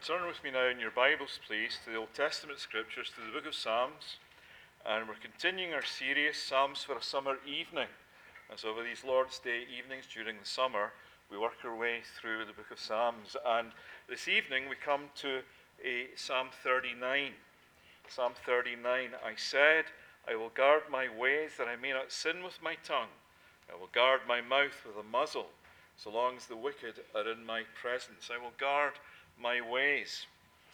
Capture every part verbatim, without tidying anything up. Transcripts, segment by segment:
Turn with me now in your Bibles, please, to the Old Testament Scriptures, to the book of Psalms. And we're continuing our series, Psalms for a Summer Evening. And so over these Lord's Day evenings during the summer, we work our way through the book of Psalms. And this evening we come to a Psalm thirty-nine. Psalm thirty-nine, I said, I will guard my ways that I may not sin with my tongue. I will guard my mouth with a muzzle, so long as the wicked are in my presence. I will guard my ways.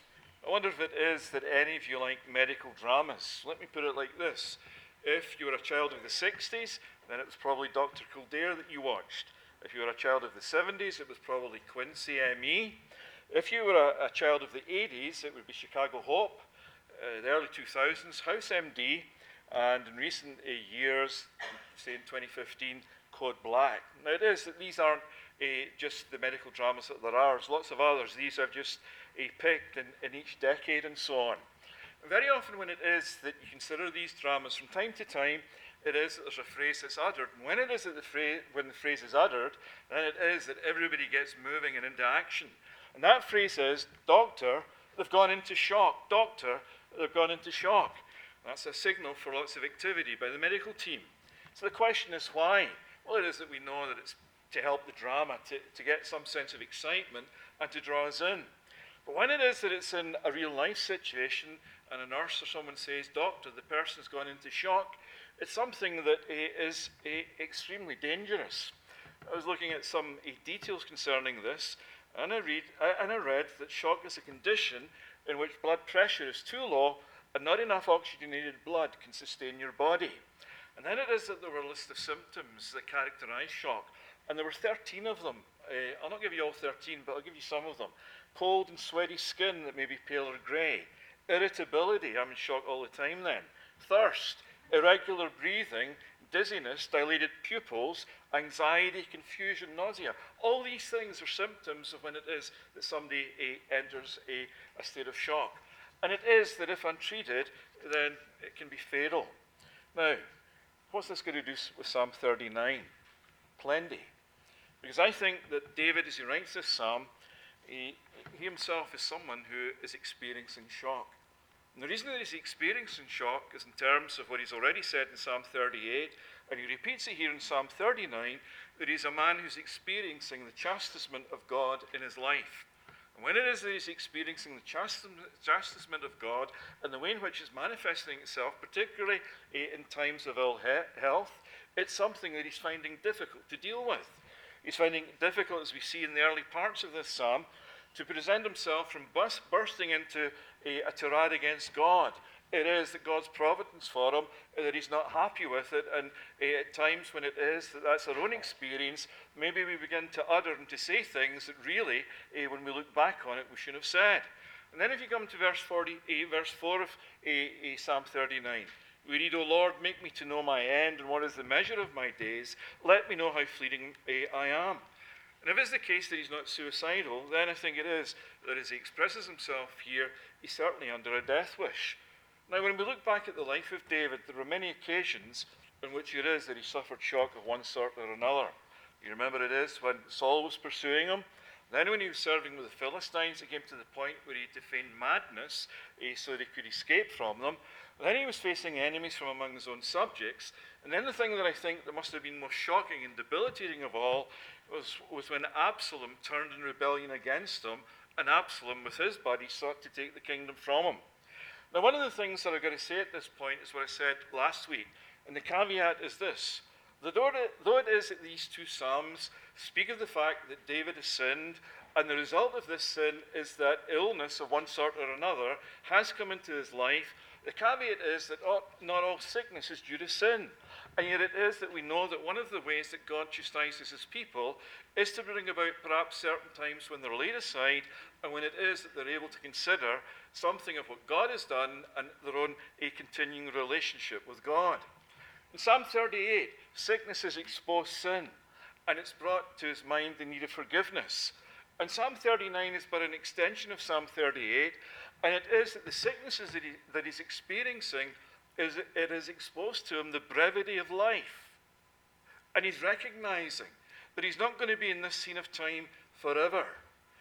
I wonder if it is that any of you like medical dramas. Let me put it like this. If you were a child of the sixties, then it was probably Doctor Kildare that you watched. If you were a child of the seventies, it was probably Quincy M E. If you were a, a child of the eighties, it would be Chicago Hope. Uh, the early two thousands, House M D. And in recent uh, years, say in twenty fifteen, Code Black. Now it is that these aren't uh, just the medical dramas that there are. There's lots of others. These are just uh, picked in, in each decade and so on. And very often when it is that you consider these dramas, from time to time, it is that there's a phrase that's uttered. And when it is that the phrase, when the phrase is uttered, then it is that everybody gets moving and into action. And that phrase is, Doctor, they've gone into shock. Doctor, they've gone into shock. That's a signal for lots of activity by the medical team. So the question is why? Well, it is that we know that it's to help the drama, to, to get some sense of excitement and to draw us in. But when it is that it's in a real life situation and a nurse or someone says, Doctor, the person's gone into shock, it's something that uh, is uh, extremely dangerous. I was looking at some uh, details concerning this, and I, read, uh, and I read that shock is a condition in which blood pressure is too low and not enough oxygenated blood can sustain your body. And then it is that there were a list of symptoms that characterize shock, and there were thirteen of them. Uh, I'll not give you all thirteen, but I'll give you some of them. Cold and sweaty skin that may be pale or grey. Irritability, I'm in shock all the time then. Thirst, irregular breathing, dizziness, dilated pupils, anxiety, confusion, nausea. All these things are symptoms of when it is that somebody uh, enters a, a state of shock. And it is that if untreated, then it can be fatal. Now, what's this going to do with Psalm thirty-nine? Plenty. Because I think that David, as he writes this psalm, he, he himself is someone who is experiencing shock. And the reason that he's experiencing shock is in terms of what he's already said in Psalm thirty-eight, and he repeats it here in Psalm thirty-nine, that he's a man who's experiencing the chastisement of God in his life. And when it is that he's experiencing the chastisement of God and the way in which it's manifesting itself, particularly in times of ill he- health, it's something that he's finding difficult to deal with. He's finding it difficult, as we see in the early parts of this psalm, to present himself from bus- bursting into a, a tirade against God. It is that God's providence for him, that he's not happy with it, and uh, at times when it is that that's our own experience, maybe we begin to utter and to say things that really, uh, when we look back on it, we shouldn't have said. And then if you come to verse forty, uh, verse four of uh, uh, Psalm thirty-nine, we read, O Lord, make me to know my end, and what is the measure of my days? Let me know how fleeting uh, I am. And if it's the case that he's not suicidal, then I think it is that as he expresses himself here, he's certainly under a death wish. Now, when we look back at the life of David, there were many occasions in which it is that he suffered shock of one sort or another. You remember it is when Saul was pursuing him. Then when he was serving with the Philistines, it came to the point where he had to feign madness eh, so that he could escape from them. Then he was facing enemies from among his own subjects. And then the thing that I think that must have been most shocking and debilitating of all was, was when Absalom turned in rebellion against him, and Absalom, with his buddies, sought to take the kingdom from him. Now, one of the things that I've got to say at this point is what I said last week, and the caveat is this. That though it, though it is that these two psalms speak of the fact that David has sinned, and the result of this sin is that illness of one sort or another has come into his life, the caveat is that all, not all sickness is due to sin. And yet it is that we know that one of the ways that God chastises his people is to bring about perhaps certain times when they're laid aside and when it is that they're able to consider something of what God has done and their own a continuing relationship with God. In Psalm thirty-eight, sickness has exposed sin, and it's brought to his mind the need of forgiveness. And Psalm thirty-nine is but an extension of Psalm thirty-eight, and it is that the sicknesses that, he, that he's experiencing, is it has exposed to him the brevity of life. And he's recognizing that he's not going to be in this scene of time forever.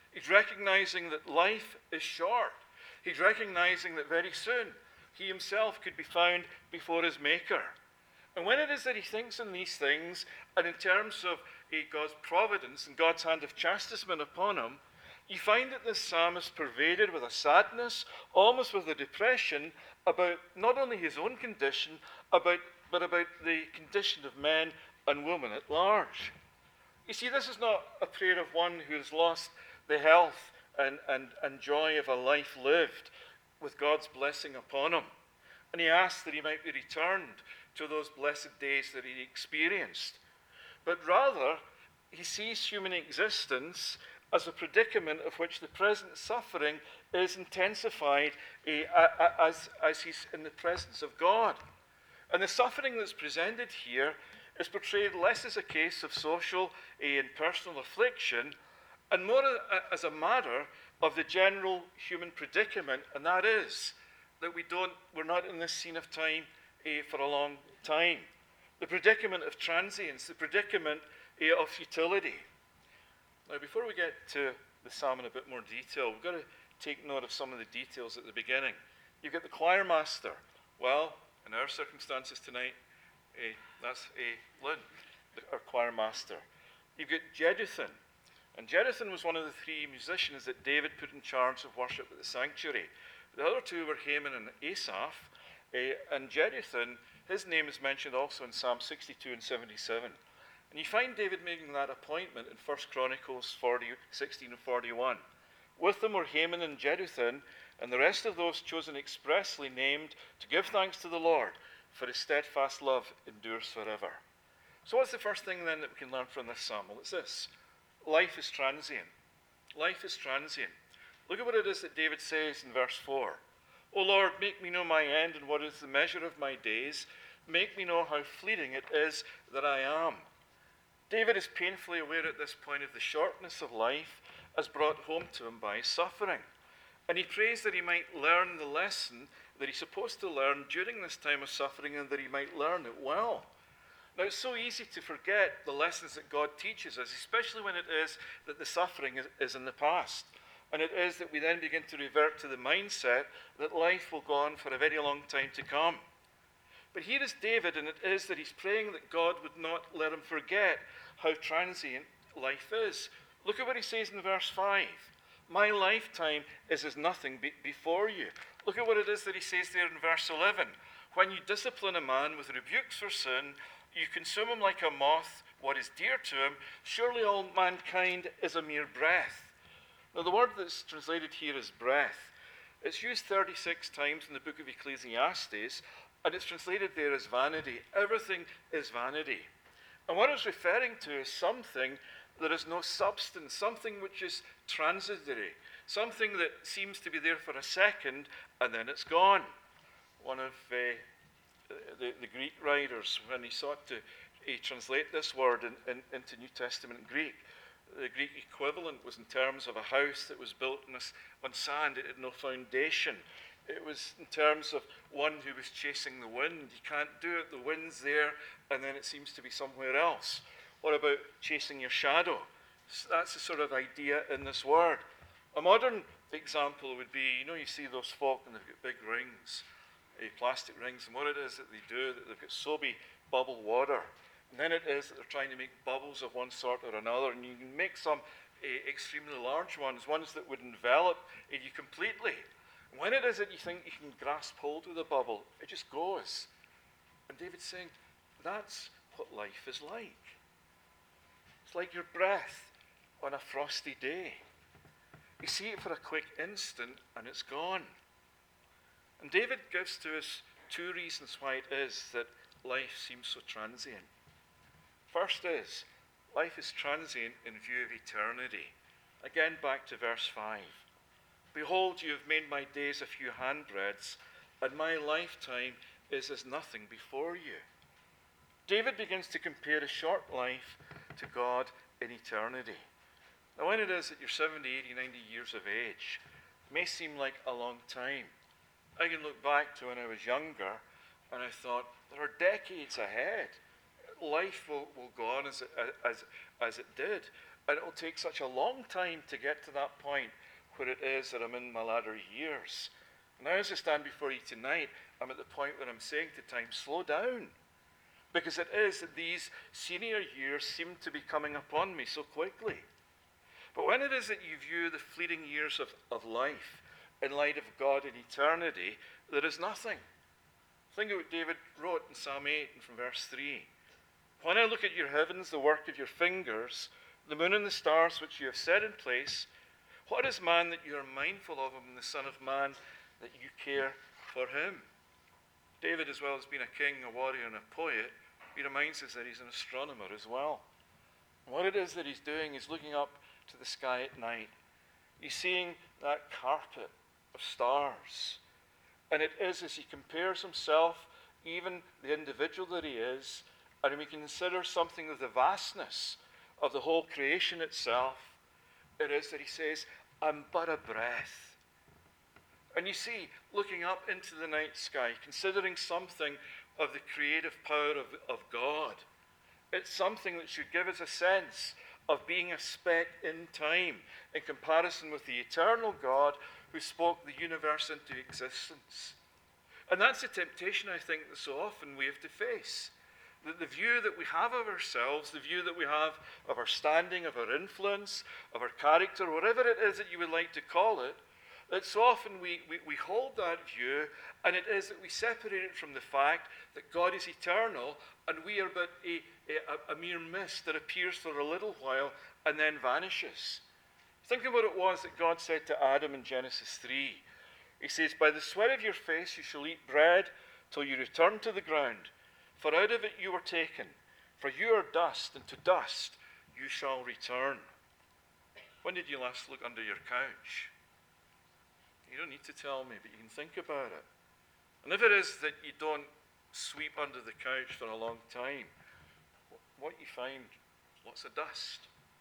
He's recognizing that life is short. He's recognizing that very soon he himself could be found before his Maker. And when it is that he thinks in these things, and in terms of uh, God's providence and God's hand of chastisement upon him, you find that this psalm is pervaded with a sadness, almost with a depression, about not only his own condition, about, but about the condition of men and women at large. You see, this is not a prayer of one who has lost the health and, and, and joy of a life lived with God's blessing upon him. And he asks that he might be returned to those blessed days that he experienced. But rather, he sees human existence as a predicament of which the present suffering is intensified uh, as, as he's in the presence of God. And the suffering that's presented here is portrayed less as a case of social uh, and personal affliction, and more a, as a matter of the general human predicament, and that is that we don't, we're not in this scene of time uh, for a long time. The predicament of transience, the predicament uh, of futility. Now, before we get to the psalm in a bit more detail, we've got to take note of some of the details at the beginning. You've got the choir master. Well, in our circumstances tonight, uh, that's uh, Lynn, the, our choir master. You've got Jeduthun. And Jeduthun was one of the three musicians that David put in charge of worship at the sanctuary. The other two were Heman and Asaph. Uh, and Jeduthun, his name is mentioned also in Psalm sixty-two and seventy-seven. And you find David making that appointment in First Chronicles forty, sixteen and forty-one. With them were Heman and Jeduthun, and the rest of those chosen expressly named to give thanks to the Lord, for his steadfast love endures forever. So what's the first thing then that we can learn from this psalm? Well, it's this. Life is transient. Life is transient. Look at what it is that David says in verse four. O Lord, make me know my end and what is the measure of my days. Make me know how fleeting it is that I am. David is painfully aware at this point of the shortness of life as brought home to him by suffering. And he prays that he might learn the lesson that he's supposed to learn during this time of suffering, and that he might learn it well. Now, it's so easy to forget the lessons that God teaches us, especially when it is that the suffering is, is in the past. And it is that we then begin to revert to the mindset that life will go on for a very long time to come. But here is David, and it is that he's praying that God would not let him forget how transient life is. Look at what he says in verse five. My lifetime is as nothing be- before you. Look at what it is that he says there in verse eleven. When you discipline a man with rebukes for sin, you consume him like a moth, what is dear to him. Surely all mankind is a mere breath. Now, the word that's translated here is breath. It's used thirty-six times in the book of Ecclesiastes, and it's translated there as vanity. Everything is vanity. And what it's referring to is something that has no substance, something which is transitory, something that seems to be there for a second and then it's gone. One of uh, the, the Greek writers, when he sought to uh, translate this word in, in, into New Testament Greek, the Greek equivalent was in terms of a house that was built on, this, on sand. It had no foundation. It was in terms of one who was chasing the wind. You can't do it. The wind's there, and then it seems to be somewhere else. What about chasing your shadow? That's the sort of idea in this word. A modern example would be, you know, you see those folk and they've got big rings, uh, plastic rings, and what it is that they do, that they've got soapy bubble water. And then it is that they're trying to make bubbles of one sort or another, and you can make some uh, extremely large ones, ones that would envelop uh, you completely. When it is that you think you can grasp hold of the bubble, it just goes. And David's saying, that's what life is like. It's like your breath on a frosty day. You see it for a quick instant, and it's gone. And David gives to us two reasons why it is that life seems so transient. First is, life is transient in view of eternity. Again, back to verse five. Behold, you have made my days a few handbreadths, and my lifetime is as nothing before you. David begins to compare a short life to God in eternity. Now, when it is that you're seventy, eighty, ninety years of age, it may seem like a long time. I can look back to when I was younger, and I thought, there are decades ahead. Life will, will go on as it, as, as it did. And it will take such a long time to get to that point where it is that I'm in my latter years. Now, as I stand before you tonight, I'm at the point where I'm saying to time, slow down. Because it is that these senior years seem to be coming upon me so quickly. But when it is that you view the fleeting years of, of life in light of God in eternity, there is nothing. Think of what David wrote in Psalm eight and from verse three. When I look at your heavens, the work of your fingers, the moon and the stars which you have set in place, what is man that you are mindful of him, and the Son of Man that you care for him? David, as well as being a king, a warrior, and a poet, he reminds us that he's an astronomer as well. And what it is that he's doing is looking up to the sky at night. He's seeing that carpet of stars. And it is as he compares himself, even the individual that he is, and we consider something of the vastness of the whole creation itself, it is that he says, I'm but a breath. And you see, looking up into the night sky, considering something of the creative power of, of God, it's something that should give us a sense of being a speck in time in comparison with the eternal God who spoke the universe into existence. And that's a temptation, I think, that so often we have to face. That the view that we have of ourselves, the view that we have of our standing, of our influence, of our character, whatever it is that you would like to call it, that so often we, we, we hold that view, and it is that we separate it from the fact that God is eternal, and we are but a, a, a mere mist that appears for a little while and then vanishes. Think of what it was that God said to Adam in Genesis three. He says, by the sweat of your face you shall eat bread till you return to the ground. For out of it you were taken. For you are dust, and to dust you shall return. When did you last look under your couch? You don't need to tell me, but you can think about it. And if it is that you don't sweep under the couch for a long time, what you find is lots of dust.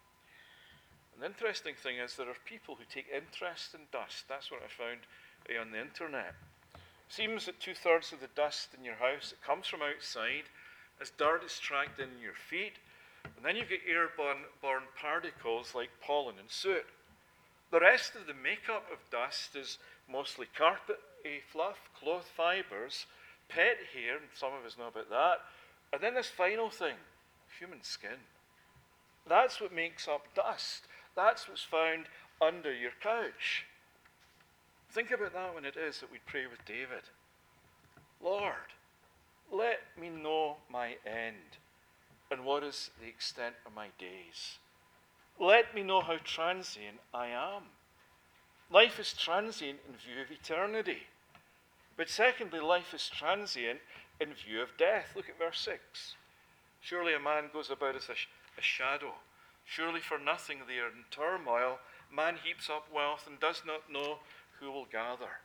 And the interesting thing is there are people who take interest in dust. That's what I found uh, on the internet. It seems that two-thirds of the dust in your house that comes from outside, as dirt is tracked in your feet, and then you get airborne borne particles like pollen and soot. The rest of the makeup of dust is mostly carpet a fluff, cloth fibers, pet hair, and some of us know about that, and then this final thing, human skin. That's what makes up dust. That's what's found under your couch. Think about that when it is that we pray with David. Lord, let me know my end and what is the extent of my days. Let me know how transient I am. Life is transient in view of eternity. But secondly, life is transient in view of death. Look at verse six. Surely a man goes about as a, sh- a shadow. Surely for nothing they are in turmoil. Man heaps up wealth and does not know who will gather.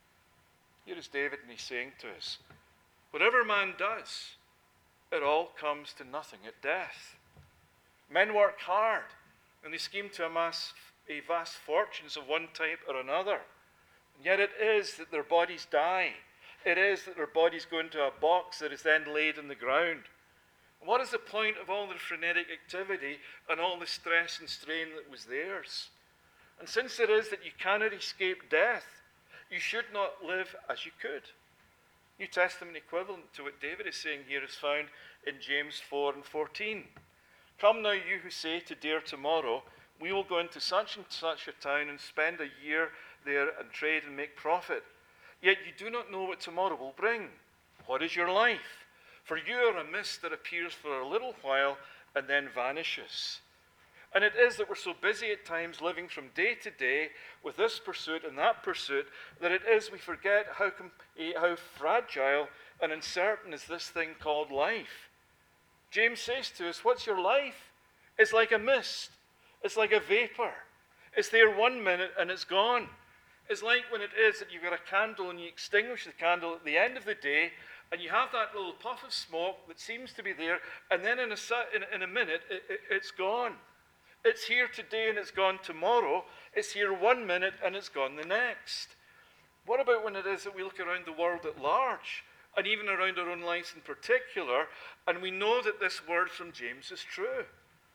Here is David, and he's saying to us, whatever man does, it all comes to nothing at death. Men work hard, and they scheme to amass a vast fortunes of one type or another. And yet it is that their bodies die. It is that their bodies go into a box that is then laid in the ground. And what is the point of all the frenetic activity and all the stress and strain that was theirs? And since it is that you cannot escape death, you should not live as you could. New Testament equivalent to what David is saying here is found in James four and fourteen. Come now, you who say to dare tomorrow, we will go into such and such a town and spend a year there and trade and make profit. Yet you do not know what tomorrow will bring. What is your life? For you are a mist that appears for a little while and then vanishes. And it is that we're so busy at times living from day to day with this pursuit and that pursuit that it is we forget how, com- how fragile and uncertain is this thing called life. James says to us, what's your life? It's like a mist. It's like a vapor. It's there one minute and it's gone. It's like when it is that you've got a candle and you extinguish the candle at the end of the day and you have that little puff of smoke that seems to be there, and then in a, in, in a minute it, it, it's gone. It's here today and it's gone tomorrow. It's here one minute and it's gone the next. What about when it is that we look around the world at large, and even around our own lives in particular, and we know that this word from James is true?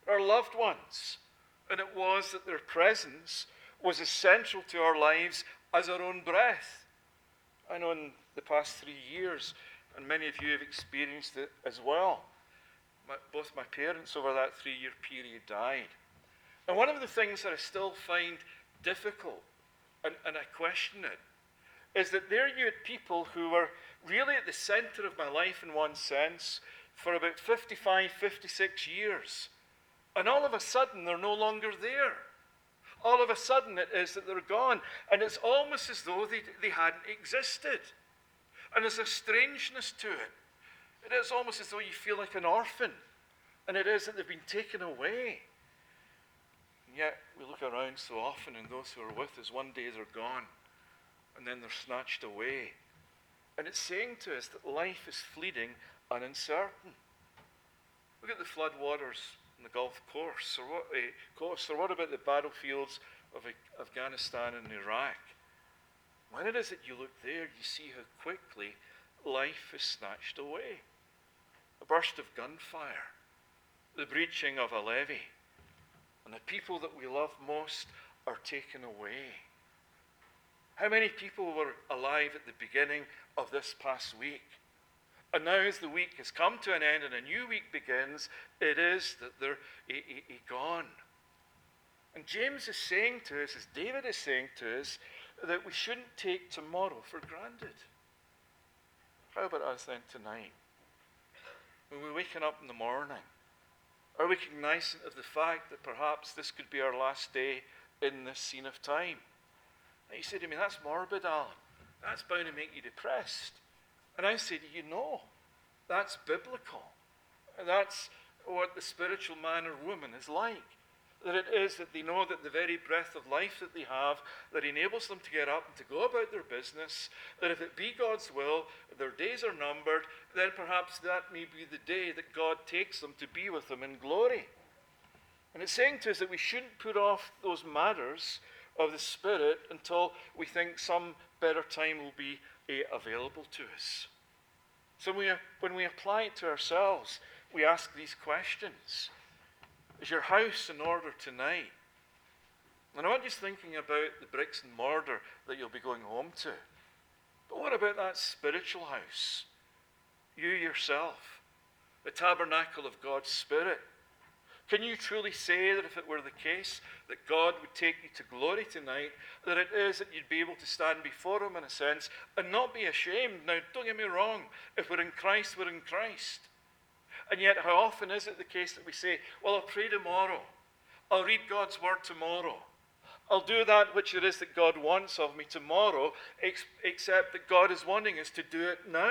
our loved ones. And it was that their presence was as central to our lives as our own breath. I know in the past three years, and many of you have experienced it as well, my, both my parents over that three-year period died. And one of the things that I still find difficult, and, and I question it, is that there you had people who were really at the center of my life in one sense for about fifty-five, fifty-six years. And all of a sudden, they're no longer there. All of a sudden, it is that they're gone. And it's almost as though they, they hadn't existed. And there's a strangeness to it. It is almost as though you feel like an orphan. And it is that they've been taken away. And yet, we look around so often, and those who are with us, one day they're gone. And then they're snatched away. And it's saying to us that life is fleeting and uncertain. Look at the flood waters in the Gulf Coast, or what, uh, coast, or what about the battlefields of uh, Afghanistan and Iraq? When it is that you look there, you see how quickly life is snatched away. A burst of gunfire, the breaching of a levee, and the people that we love most are taken away. How many people were alive at the beginning of this past week? And now as the week has come to an end and a new week begins, it is that they're a, a, a gone. And James is saying to us, as David is saying to us, that we shouldn't take tomorrow for granted. How about us then tonight? When we're waking up in the morning, are we cognizant of the fact that perhaps this could be our last day in this scene of time? And you say to me, that's morbid, Alan. That's bound to make you depressed. And I say to you, no, that's biblical. That's what the spiritual man or woman is like. That it is that they know that the very breath of life that they have, that enables them to get up and to go about their business, that if it be God's will, their days are numbered, then perhaps that may be the day that God takes them to be with them in glory. And it's saying to us that we shouldn't put off those matters of the Spirit until we think some better time will be uh, available to us. So we, when we apply it to ourselves, we ask these questions. Is your house in order tonight? And I'm not just thinking about the bricks and mortar that you'll be going home to, but what about that spiritual house? You yourself, the tabernacle of God's Spirit. Can you truly say that if it were the case that God would take you to glory tonight, that it is that you'd be able to stand before Him in a sense and not be ashamed? Now, don't get me wrong. If we're in Christ, we're in Christ. And yet, how often is it the case that we say, well, I'll pray tomorrow. I'll read God's Word tomorrow. I'll do that which it is that God wants of me tomorrow, ex- except that God is wanting us to do it now.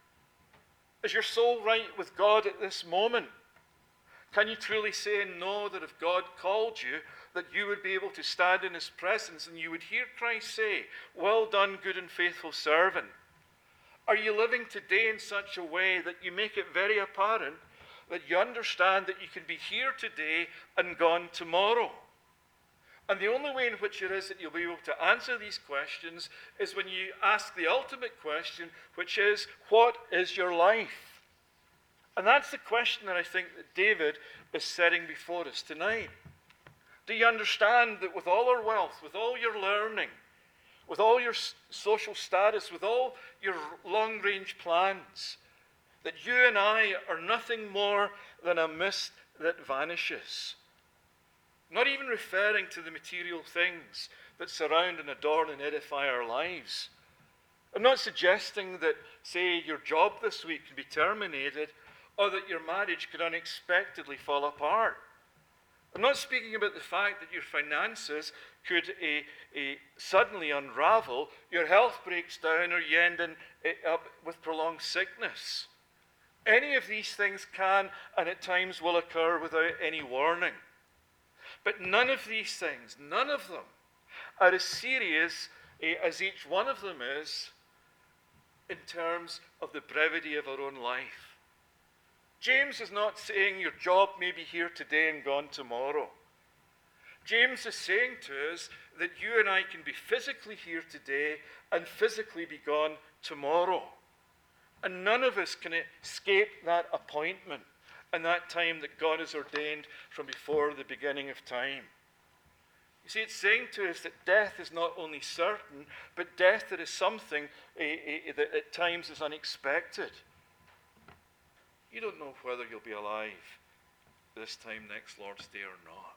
Is your soul right with God at this moment? Can you truly say and know that if God called you, that you would be able to stand in His presence and you would hear Christ say, well done, good and faithful servant? Are you living today in such a way that you make it very apparent that you understand that you can be here today and gone tomorrow? And the only way in which it is that you'll be able to answer these questions is when you ask the ultimate question, which is, what is your life? And that's the question that I think that David is setting before us tonight. Do you understand that with all our wealth, with all your learning, with all your social status, with all your long-range plans, that you and I are nothing more than a mist that vanishes? Not even referring to the material things that surround and adorn and edify our lives. I'm not suggesting that, say, your job this week can be terminated or that your marriage could unexpectedly fall apart. I'm not speaking about the fact that your finances could uh, uh, suddenly unravel, your health breaks down, or you end in, uh, up with prolonged sickness. Any of these things can and at times will occur without any warning. But none of these things, none of them, are as serious uh, as each one of them is in terms of the brevity of our own life. James is not saying your job may be here today and gone tomorrow. James is saying to us that you and I can be physically here today and physically be gone tomorrow. And none of us can escape that appointment. and that time that God has ordained from before the beginning of time. You see, it's saying to us that death is not only certain, but death that is something uh, uh, that at times is unexpected. You don't know whether you'll be alive this time next Lord's Day or not.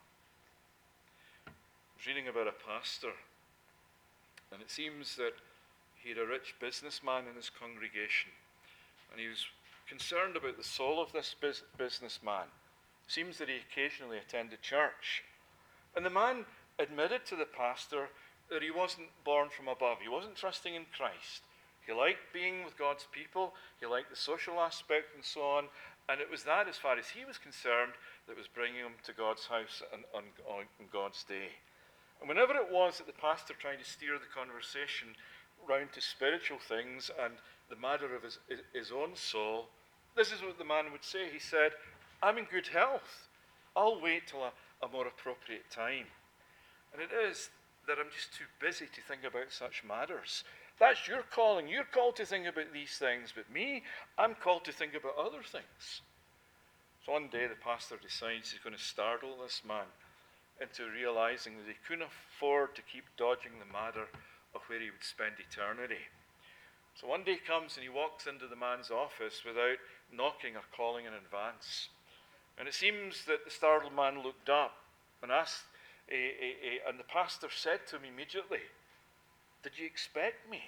I was reading about a pastor, and it seems that he had a rich businessman in his congregation, and he was concerned about the soul of this bus- businessman. It seems that he occasionally attended church. And the man admitted to the pastor that he wasn't born from above. He wasn't trusting in Christ. He liked being with God's people. He liked the social aspect and so on. And it was that, as far as he was concerned, that was bringing him to God's house on, on, on God's day. And whenever it was that the pastor tried to steer the conversation round to spiritual things and the matter of his, his own soul, this is what the man would say. He said, I'm in good health. I'll wait till a, a more appropriate time. And it is that I'm just too busy to think about such matters. That's your calling. You're called to think about these things, but me, I'm called to think about other things. So one day the pastor decides he's going to startle this man into realizing that he couldn't afford to keep dodging the matter of where he would spend eternity. So one day comes and he walks into the man's office without knocking or calling in advance. And it seems that the startled man looked up and asked, eh, eh, eh, and the pastor said to him immediately, did you expect me?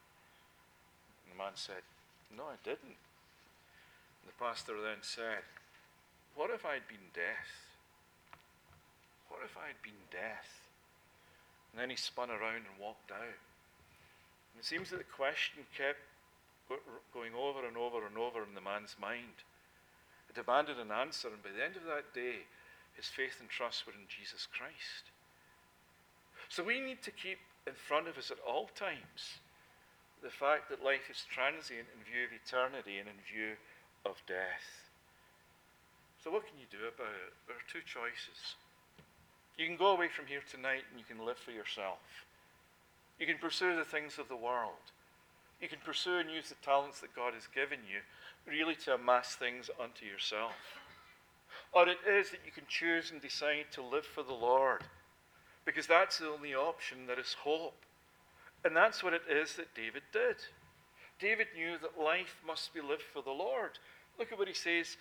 And the man said, no, I didn't. And the pastor then said, what if I'd been death? What if I'd been death? And then he spun around and walked out. And it seems that the question kept going over and over and over in the man's mind. It demanded an answer, and by the end of that day, his faith and trust were in Jesus Christ. So we need to keep in front of us at all times the fact that life is transient in view of eternity and in view of death. So what can you do about it? There are two choices. You can go away from here tonight and you can live for yourself. You can pursue the things of the world. You can pursue and use the talents that God has given you really to amass things unto yourself. Or it is that you can choose and decide to live for the Lord, because that's the only option that is hope. And that's what it is that David did. David knew that life must be lived for the Lord. Look at what he says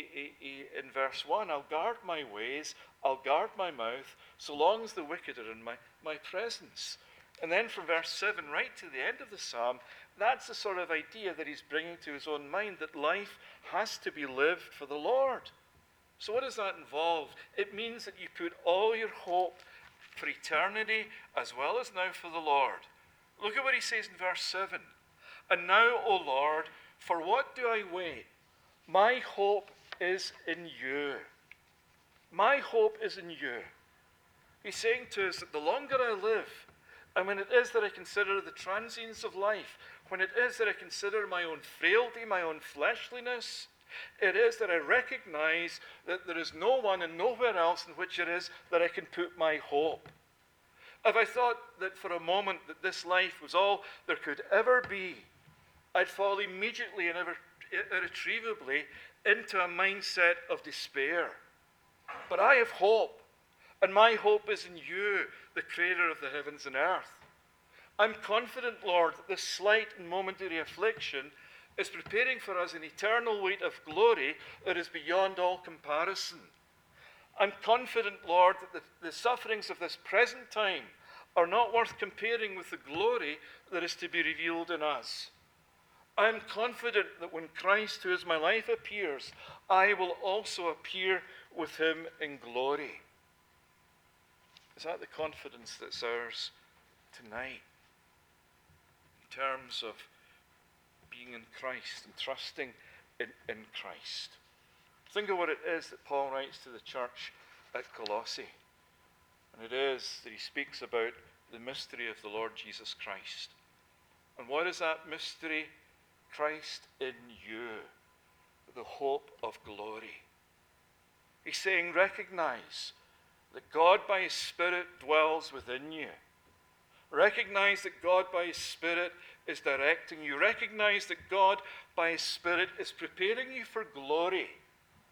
in verse one. I'll guard my ways, I'll guard my mouth, so long as the wicked are in my, my presence. And then from verse seven right to the end of the psalm, that's the sort of idea that he's bringing to his own mind, that life has to be lived for the Lord. So what does that involve? It means that you put all your hope for eternity as well as now for the Lord. Look at what he says in verse seven. And now, O Lord, for what do I wait? My hope is in you. My hope is in you. He's saying to us that the longer I live, and when it is that I consider the transience of life, when it is that I consider my own frailty, my own fleshliness, it is that I recognize that there is no one and nowhere else in which it is that I can put my hope. If I thought that for a moment that this life was all there could ever be, I'd fall immediately and ever, irretrievably into a mindset of despair. But I have hope, and my hope is in you, the creator of the heavens and earth. I'm confident, Lord, that this slight and momentary affliction is preparing for us an eternal weight of glory that is beyond all comparison. I'm confident, Lord, that the, the sufferings of this present time are not worth comparing with the glory that is to be revealed in us. I'm confident that when Christ, who is my life, appears, I will also appear with him in glory. Is that the confidence that's ours tonight? In terms of being in Christ and trusting in, in Christ. Think of what it is that Paul writes to the church at Colossae. And it is that he speaks about the mystery of the Lord Jesus Christ. And what is that mystery? Christ in you, the hope of glory. He's saying, recognize that God by his Spirit dwells within you. Recognize that God by his Spirit is directing you. Recognize that God by his Spirit is preparing you for glory.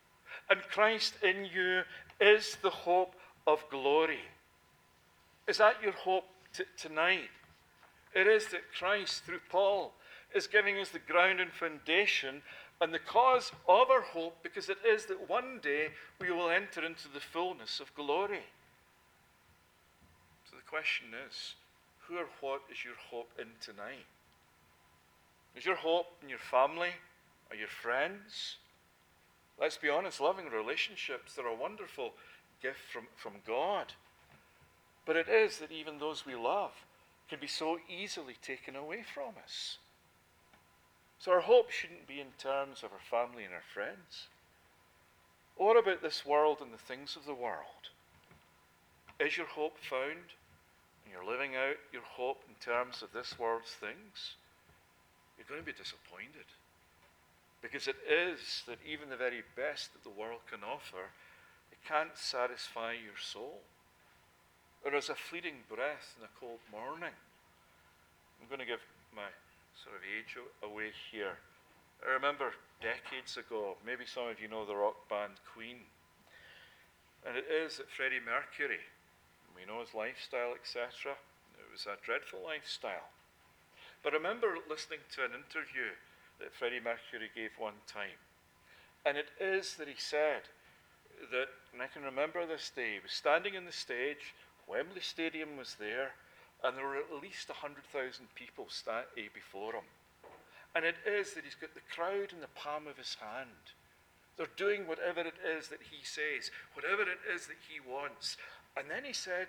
And Christ in you is the hope of glory. Is that your hope t- tonight? It is that Christ, through Paul, is giving us the ground and foundation and the cause of our hope, because it is that one day we will enter into the fullness of glory. So the question is, who or what is your hope in tonight? Is your hope in your family or your friends? Let's be honest, loving relationships, they're a wonderful gift from, from God. But it is that even those we love can be so easily taken away from us. So our hope shouldn't be in terms of our family and our friends. What about this world and the things of the world? Is your hope found and you're living out your hope in terms of this world's things? You're going to be disappointed. Because it is that even the very best that the world can offer, it can't satisfy your soul. Or as a fleeting breath in a cold morning. I'm going to give my sort of age away here. I remember decades ago, maybe some of you know the rock band Queen. And it is that Freddie Mercury, we know his lifestyle, et cetera. It was a dreadful lifestyle. But I remember listening to an interview that Freddie Mercury gave one time. And it is that he said that, and I can remember this day, he was standing on the stage, Wembley Stadium was there, and there were at least one hundred thousand people standing before him. And it is that he's got the crowd in the palm of his hand. They're doing whatever it is that he says, whatever it is that he wants. And then he said,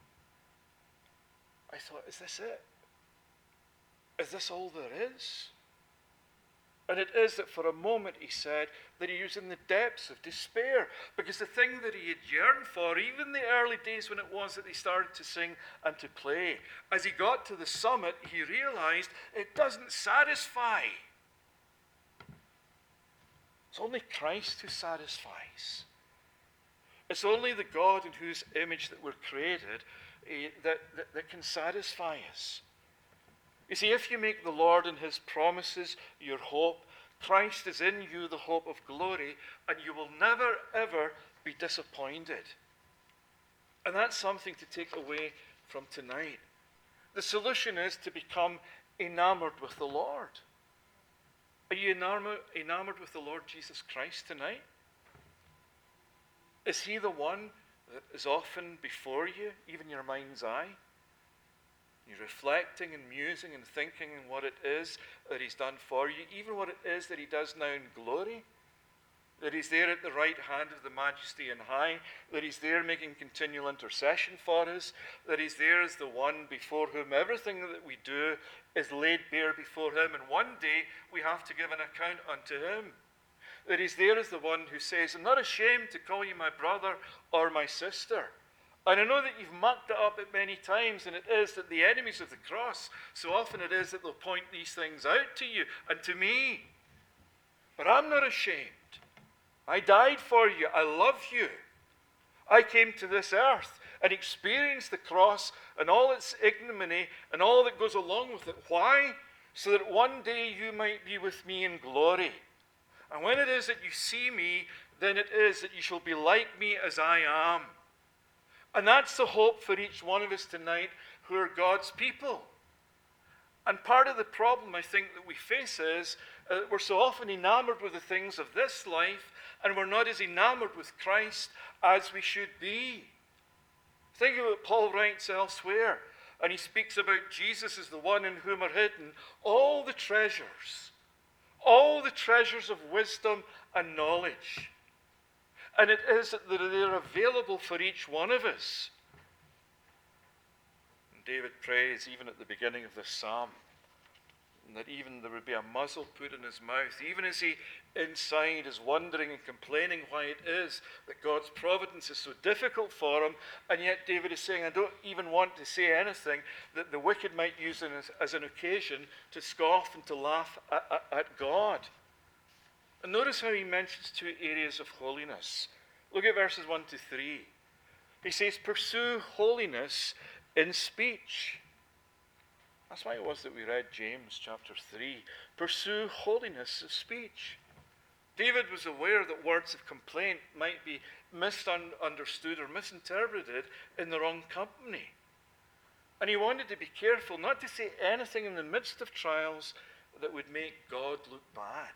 I thought, is this it? Is this all there is? And it is that for a moment, he said, that he was in the depths of despair, because the thing that he had yearned for, even the early days when it was that he started to sing and to play, as he got to the summit, he realized it doesn't satisfy. It's only Christ who satisfies. It's only the God in whose image that we're created eh, that, that, that can satisfy us. You see, if you make the Lord and his promises your hope, Christ is in you the hope of glory, and you will never, ever be disappointed. And that's something to take away from tonight. The solution is to become enamored with the Lord. Are you enamored, enamored with the Lord Jesus Christ tonight? Is he the one that is often before you, even your mind's eye? You're reflecting and musing and thinking on what it is that he's done for you, even what it is that he does now in glory, that he's there at the right hand of the majesty and high, that he's there making continual intercession for us, that he's there as the one before whom everything that we do is laid bare before him, and one day we have to give an account unto him. That he's there as the one who says, I'm not ashamed to call you my brother or my sister. And I know that you've mucked it up at many times, and it is that the enemies of the cross, so often it is that they'll point these things out to you and to me. But I'm not ashamed. I died for you. I love you. I came to this earth and experienced the cross and all its ignominy and all that goes along with it. Why? So that one day you might be with me in glory. And when it is that you see me, then it is that you shall be like me as I am. And that's the hope for each one of us tonight who are God's people. And part of the problem I think that we face is uh, that we're so often enamored with the things of this life, and we're not as enamored with Christ as we should be. Think of what Paul writes elsewhere, and he speaks about Jesus as the one in whom are hidden all the treasures, all the treasures of wisdom and knowledge. And it is that they're available for each one of us. And David prays, even at the beginning of this psalm, that even there would be a muzzle put in his mouth, even as he inside is wondering and complaining why it is that God's providence is so difficult for him. And yet David is saying, I don't even want to say anything that the wicked might use as, as an occasion to scoff and to laugh at, at, at God. And notice how he mentions two areas of holiness. Look at verses one to three. He says, pursue holiness in speech. That's why it was that we read James chapter three. Pursue holiness of speech. David was aware that words of complaint might be misunderstood or misinterpreted in the wrong company. And he wanted to be careful not to say anything in the midst of trials that would make God look bad.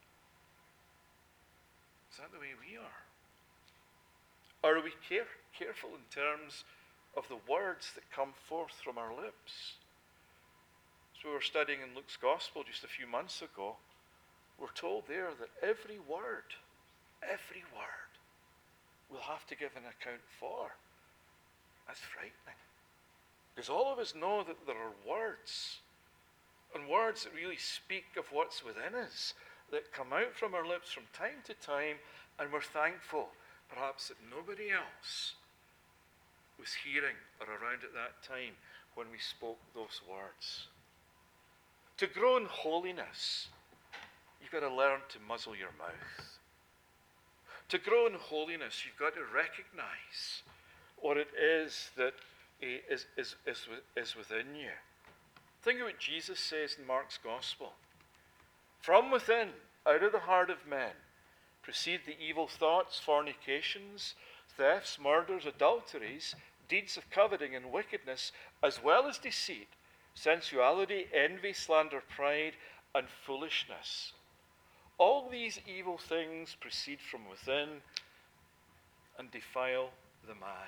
Is that the way we are? Or are we care, careful in terms of the words that come forth from our lips? As we were studying in Luke's Gospel just a few months ago, we're told there that every word, every word, we'll have to give an account for. That's frightening. Because all of us know that there are words, and words that really speak of what's within us, that come out from our lips from time to time, and we're thankful, perhaps, that nobody else was hearing or around at that time when we spoke those words. To grow in holiness, you've got to learn to muzzle your mouth. To grow in holiness, you've got to recognize what it is that is, is, is, is within you. Think of what Jesus says in Mark's Gospel. From within, out of the heart of men, proceed the evil thoughts, fornications, thefts, murders, adulteries, deeds of coveting and wickedness, as well as deceit, sensuality, envy, slander, pride, and foolishness. All these evil things proceed from within and defile the man.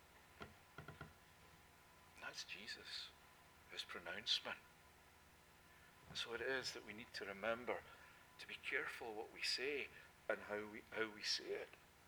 And that's Jesus, his pronouncement. And so it is that we need to remember to be careful what we say and how we, how we say it.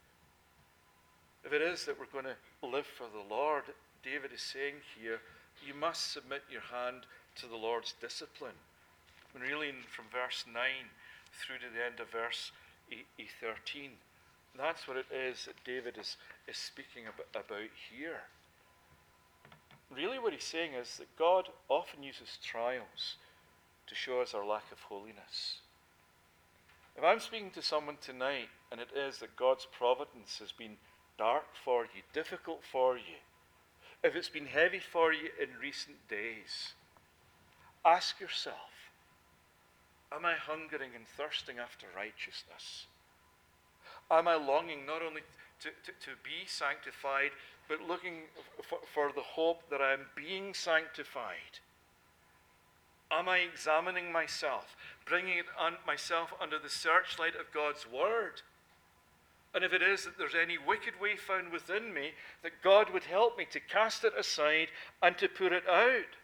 If it is that we're going to live for the Lord, David is saying here, you must submit your hand to the Lord's discipline. And really from verse nine through to the end of verse thirteen, that's what it is that David is, is speaking about, about here. Really what he's saying is that God often uses trials to show us our lack of holiness. If I'm speaking to someone tonight and it is that God's providence has been dark for you, difficult for you, if it's been heavy for you in recent days, ask yourself, am I hungering and thirsting after righteousness? Am I longing not only to, to, to be sanctified, but looking for, for the hope that I am being sanctified? Am I examining myself, bringing it on myself under the searchlight of God's word? And if it is that there's any wicked way found within me, that God would help me to cast it aside and to put it out.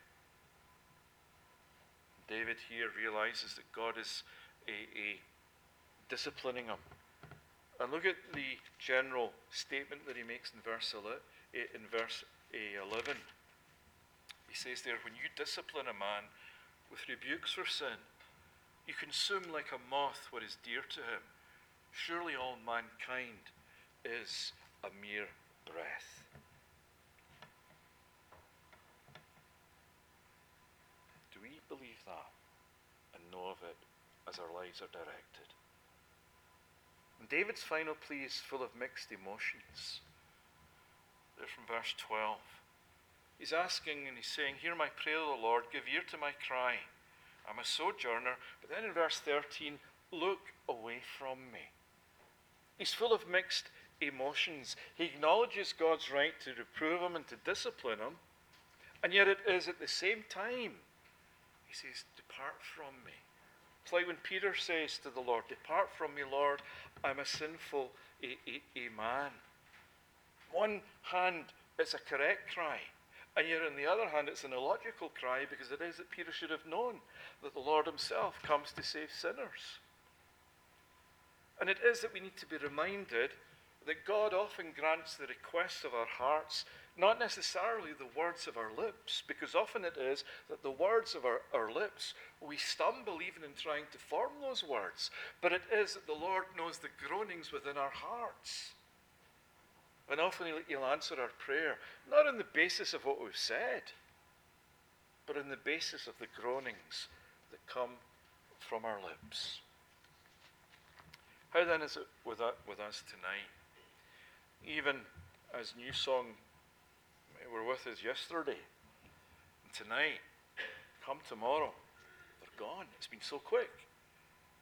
David here realizes that God is a, a disciplining him. And look at the general statement that he makes in verse eleven. In verse eleven. He says there, when you discipline a man with rebukes for sin, you consume like a moth what is dear to him. Surely all mankind is a mere breath. Do we believe that and know of it as our lives are directed? And David's final plea is full of mixed emotions. There's from verse twelve. He's asking and he's saying, hear my prayer, O Lord, give ear to my cry. I'm a sojourner. But then in verse thirteen, look away from me. He's full of mixed emotions. He acknowledges God's right to reprove him and to discipline him. And yet it is at the same time, he says, depart from me. It's like when Peter says to the Lord, depart from me, Lord, I'm a sinful a, a, a man. One hand, it's a correct cry. And yet on the other hand, it's an illogical cry, because it is that Peter should have known that the Lord himself comes to save sinners. And it is that we need to be reminded that God often grants the requests of our hearts, not necessarily the words of our lips, because often it is that the words of our, our lips, we stumble even in trying to form those words. But it is that the Lord knows the groanings within our hearts. And often he'll, he'll answer our prayer, not on the basis of what we've said, but on the basis of the groanings that come from our lips. How then is it with us tonight? Even as New Song were with us yesterday, and tonight, come tomorrow, they're gone. It's been so quick.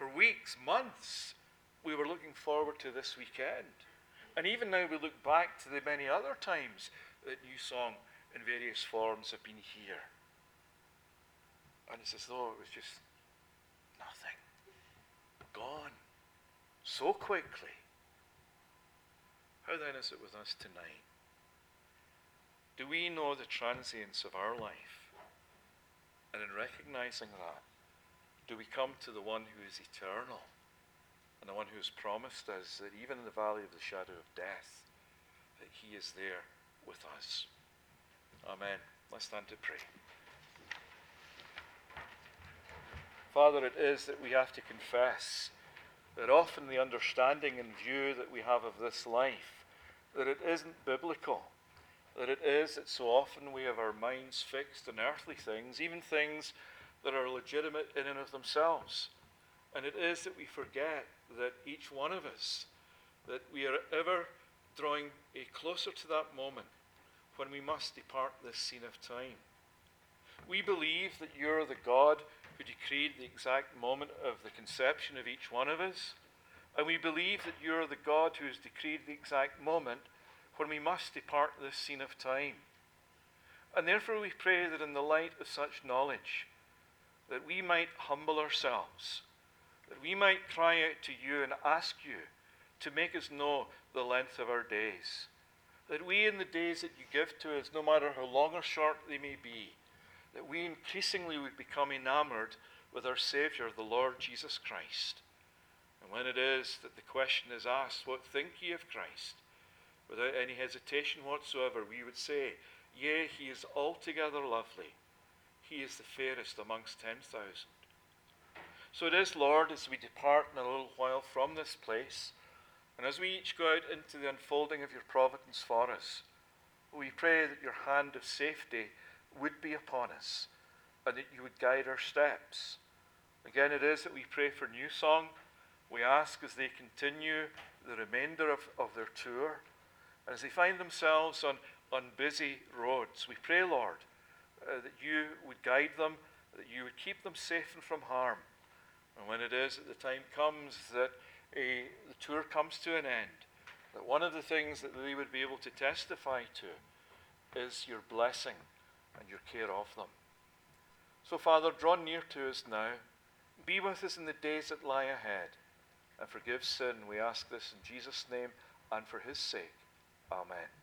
For weeks, months, we were looking forward to this weekend. And even now we look back to the many other times that New Song in various forms have been here. And it's as though it was just nothing. Gone. So quickly. How then is it with us tonight? Do we know the transience of our life? And in recognizing that, do we come to the one who is eternal and the one who has promised us that even in the valley of the shadow of death, that he is there with us? Amen. Let's stand to pray. Father, it is that we have to confess that often the understanding and view that we have of this life, that it isn't biblical, that it is that so often we have our minds fixed on earthly things, even things that are legitimate in and of themselves. And it is that we forget that each one of us, that we are ever drawing a closer to that moment when we must depart this scene of time. We believe that you're the God who decreed the exact moment of the conception of each one of us. And we believe that you're the God who has decreed the exact moment when we must depart this scene of time. And therefore we pray that in the light of such knowledge, that we might humble ourselves, that we might cry out to you and ask you to make us know the length of our days. That we in the days that you give to us, no matter how long or short they may be, that we increasingly would become enamored with our Saviour, the Lord Jesus Christ. And when it is that the question is asked, what think ye of Christ? Without any hesitation whatsoever, we would say, yea, he is altogether lovely. He is the fairest amongst ten thousand. So it is, Lord, as we depart in a little while from this place, and as we each go out into the unfolding of your providence for us, we pray that your hand of safety would be upon us, and that you would guide our steps. Again, it is that we pray for New Song. We ask as they continue the remainder of, of their tour, and as they find themselves on, on busy roads, we pray, Lord, uh, that you would guide them, that you would keep them safe and from harm. And when it is that the time comes that a, the tour comes to an end, that one of the things that they would be able to testify to is your blessing and your care of them. So, Father, draw near to us now. Be with us in the days that lie ahead, and forgive sin. We ask this in Jesus' name and for his sake. Amen.